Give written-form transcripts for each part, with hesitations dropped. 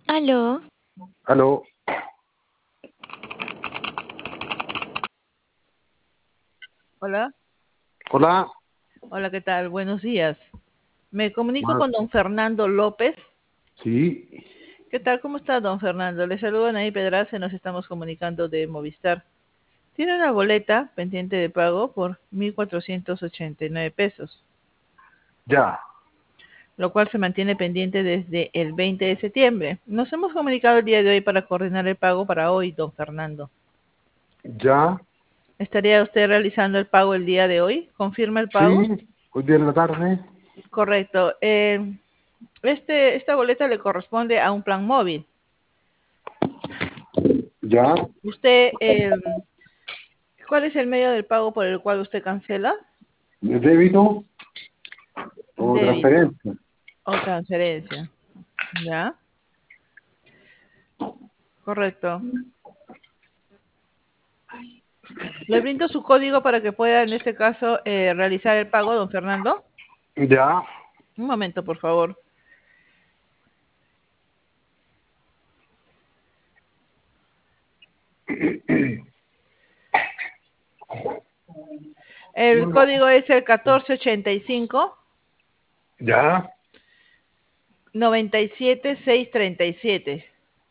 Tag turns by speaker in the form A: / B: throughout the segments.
A: Aló,
B: Aló,
A: Hola,
B: hola,
A: hola, ¿qué tal? Buenos días. Me comunico
B: buenas,
A: con don Fernando López.
B: sí,
A: ¿Qué tal? ¿Cómo está, don Fernando? Le saludo Anaí Pedraza, nos estamos comunicando de Movistar. Tiene una boleta pendiente de pago por 1.489 pesos,
B: ya,
A: lo cual se mantiene pendiente desde el 20 de septiembre. Nos hemos comunicado el día de hoy para coordinar el pago para hoy, don Fernando.
B: ya,
A: ¿Estaría usted realizando el pago el día de hoy? ¿Confirma el pago?
B: sí, hoy día en la tarde,
A: Correcto. Esta boleta le corresponde a un plan móvil.
B: ya,
A: Usted, ¿cuál es el medio del pago por el cual usted cancela?
B: ¿de débito o
A: Débito
B: transferencia?
A: o transferencia. ¿Ya? Correcto. Le brindo su código para que pueda, en este caso, realizar el pago, don Fernando.
B: Ya,
A: Un momento, por favor. El código es el 1485
B: ya,
A: 97637.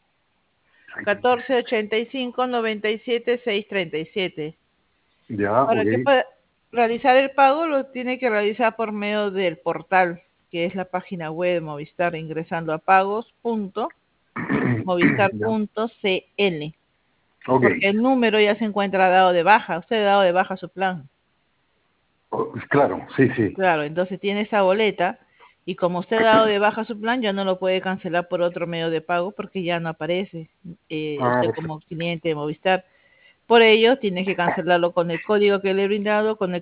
A: 1485 97637.
B: ya,
A: Para
B: ok,
A: que pueda realizar el pago, lo tiene que realizar por medio del portal, que es la página web de Movistar, ingresando a
B: ya,
A: pagos.movistar.cl,
B: ok,
A: porque el número ya se encuentra dado de baja. Usted ha dado de baja su plan.
B: claro, sí, sí,
A: Claro, entonces tiene esa boleta y como usted ha dado de baja su plan, ya no lo puede cancelar por otro medio de pago porque ya no aparece usted
B: perfecto,
A: como cliente de Movistar. Por ello, tiene que cancelarlo con el código que le he brindado, con el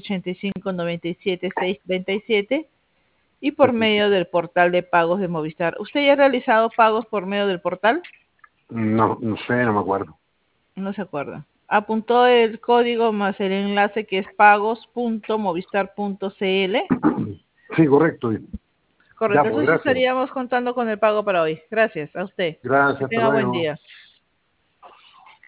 A: 1485 97637 y por
B: perfecto.
A: medio del portal de pagos de Movistar. ¿Usted ya ha realizado pagos por medio del portal?
B: No, no sé, no me acuerdo.
A: No se acuerda. Apuntó el código más el enlace que es pagos.movistar.cl.
B: Sí, correcto,
A: Correcto,
B: ya, pues
A: entonces
B: gracias,
A: estaríamos contando con el pago para hoy. Gracias a usted. Que
B: gracias, hasta
A: tenga buen
B: luego.
A: día.